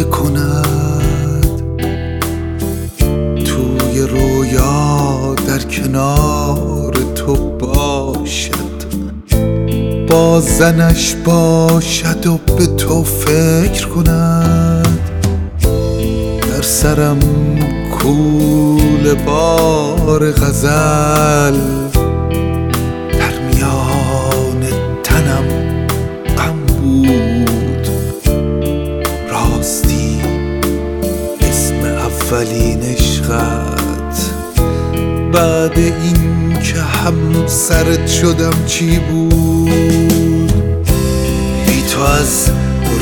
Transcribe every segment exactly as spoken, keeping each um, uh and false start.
کند، توی رویا در کنار تو باشد، با زنش باشد و به تو فکر کند. در سرم کول بار غزل، در میان تنم غم بود. راستی اسم اولین عشقت بعد این که همسرت شدم چی بود؟ بی تو از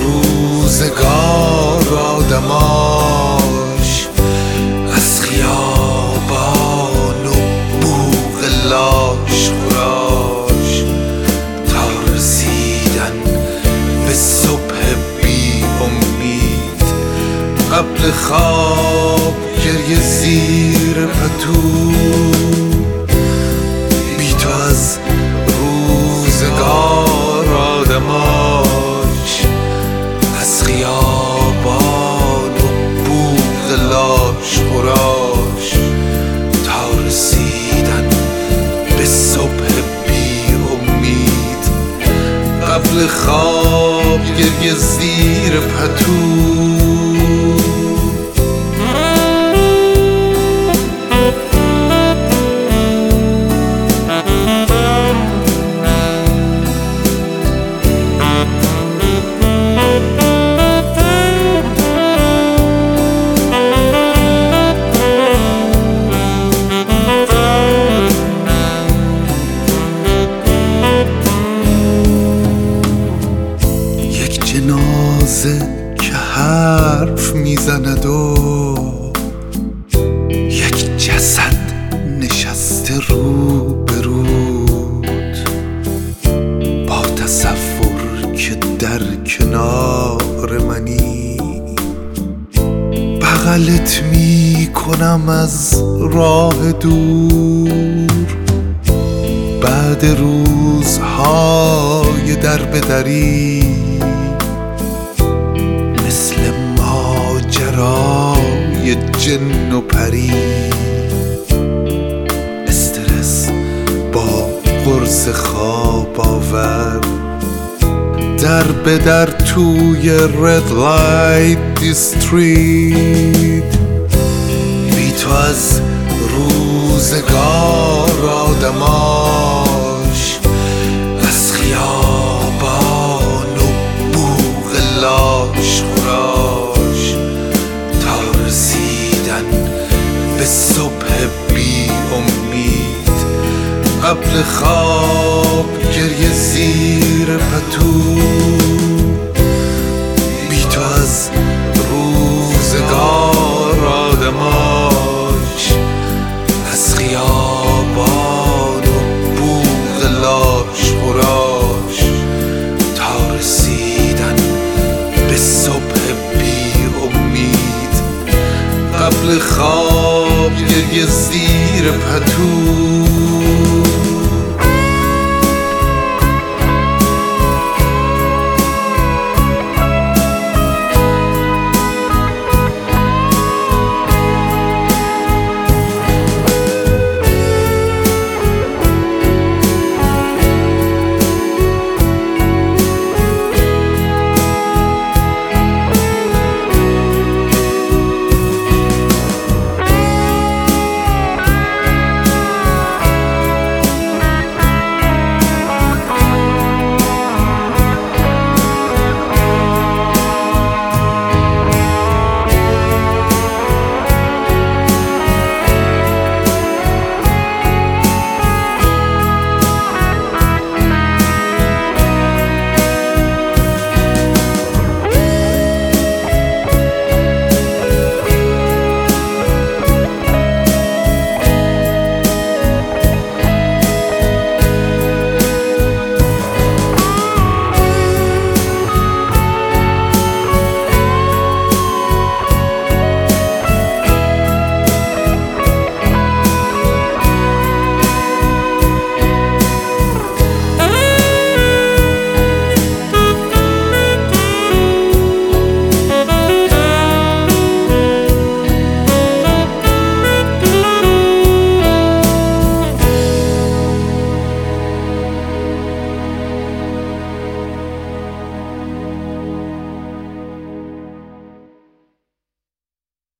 روزگار آدماش، از خیابان و بوق لاش خوراش، تا رسیدن به صبح بی امید. قبل خواب گریه زیر پتو، بی تو از روزگار آدماش، از خیابان و بوق لاش خوراش، تا رسیدن به صبح بی امید. قبل خواب گریه زیر پتو. جنازه که حرف میزند و یک جسد نشسته رو به رود، با تصور که در کنار منی، بغلت میکنم از راه دور. بعد روزهای در به دری، مثل ماجرای جن و پری، استرس با قرص خواب آور، در به در توی رد لایت دیستریت. بی تو از روزگار آدما